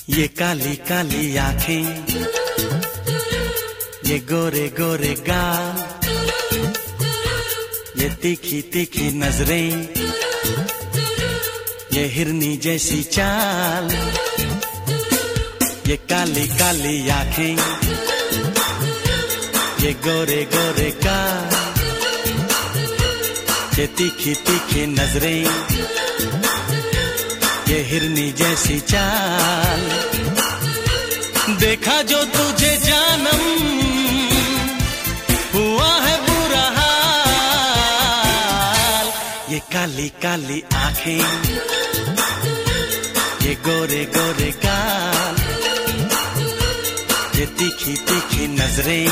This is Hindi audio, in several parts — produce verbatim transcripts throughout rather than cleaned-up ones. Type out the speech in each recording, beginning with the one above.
ये काली काली आंखें, ये गोरे गोरे गाल, ये तीखी तीखी नजरें, ये हिरनी जैसी चाल। ये काली काली आंखें, ये गोरे गोरे गाल, ये तीखी तीखी नजरें, ये हिरनी जैसी चाल। देखा जो तुझे जानम, हुआ है बुरा हाल। ये काली काली आंखें, ये गोरे गोरे गाल, ये तीखी तीखी नजरें,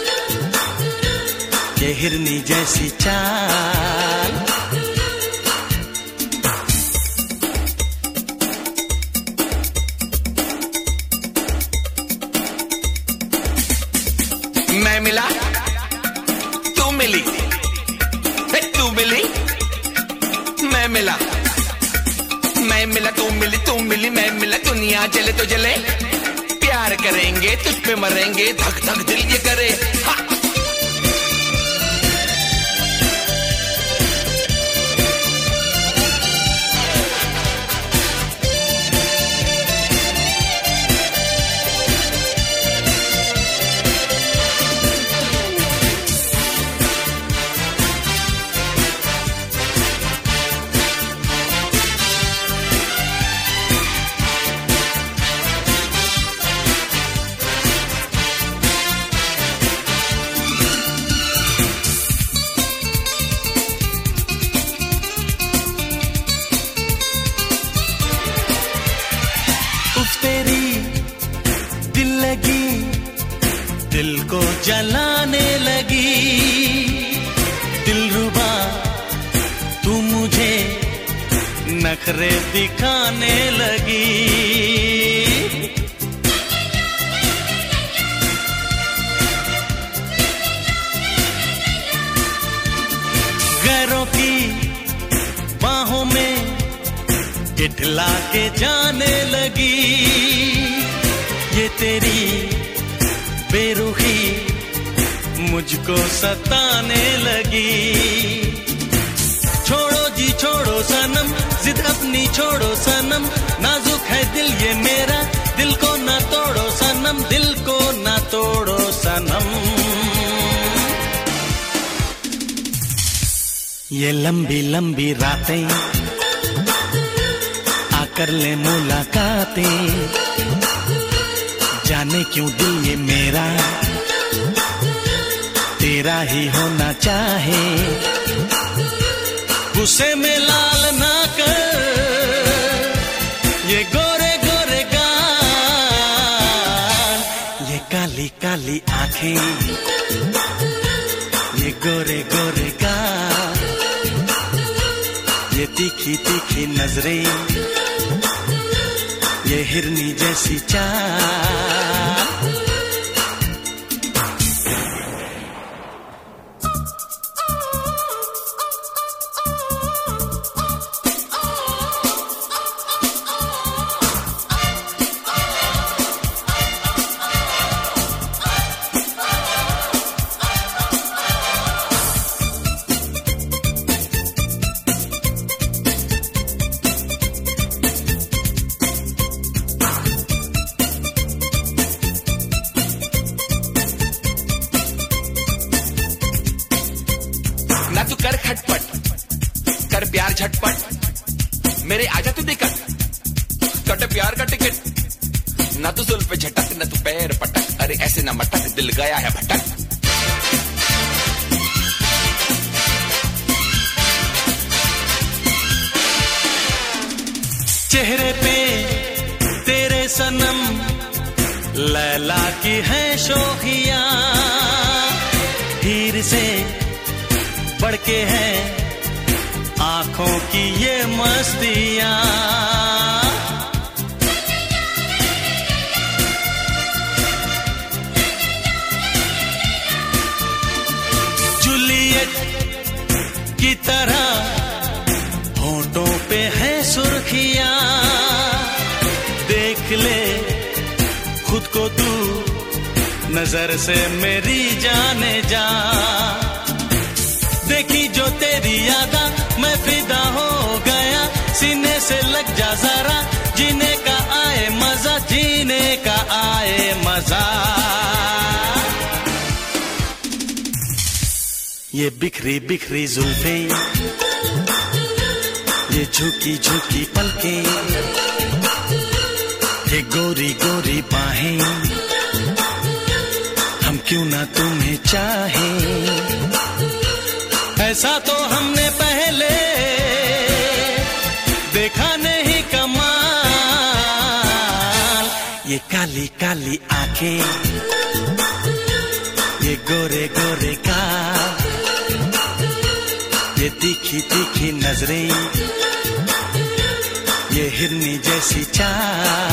ये हिरनी जैसी चाल। मैं मिला, तू मिली, तू मिली, मैं मिला, मैं मिला, तू मिली, तू मिली, मैं मिला। दुनिया जले तो जले, प्यार करेंगे, तुझ पे मरेंगे, धक धक दिल ये करे। हा! तेरी दिल लगी, दिल को जलाने लगी। दिलरुबा तू मुझे नखरे दिखाने लगी। गैरों की बाहों में इठला के जाने लगी। ये तेरी बेरुखी मुझको सताने लगी। छोड़ो जी छोड़ो सनम, जिद अपनी छोड़ो सनम, नाजुक है दिल ये मेरा, दिल को ना तोड़ो सनम, दिल को ना तोड़ो सनम। ये लंबी लंबी रातें कर ले मुलाकातें, जाने क्यों दिल ये मेरा तेरा ही होना चाहे। गुस्से में लाल ना कर ये गोरे गोरे गाल, ये काली काली आंखें, ये गोरे गोरे गाल, ये तीखी तीखी नजरें, ये हिरनी जैसी चाल। ना तू कर खटपट, कर प्यार झटपट, मेरे आजा तू दिक्कत, कट प्यार का टिकट। ना तू सुल पे झटक, ना तू पैर पटक, अरे ऐसे ना मटक, दिल गया है भटक। चेहरे पे तेरे सनम लैला की है शोखियां, हीर से बढ़ के है आंखों की ये मस्तियां। जूलियट की तरह होठों पे है सुर्खियां, देख ले नजर से मेरी जाने जा। देखी जो तेरी यादा मैं फिदा हो गया, सीने से लग जा जरा, जीने का आए मजा, जीने का आए मजा। ये बिखरी बिखरी जुल्फे, ये झुकी झुकी पलकें, ये गोरी गोरी बाहें, हम क्यों ना तुम्हें चाहें। ऐसा तो हमने पहले देखा नहीं कमाल। ये काली काली आंखें, ये गोरे गोरे गाल, ये तीखी तीखी नजरें, ये हिरनी जैसी चाल।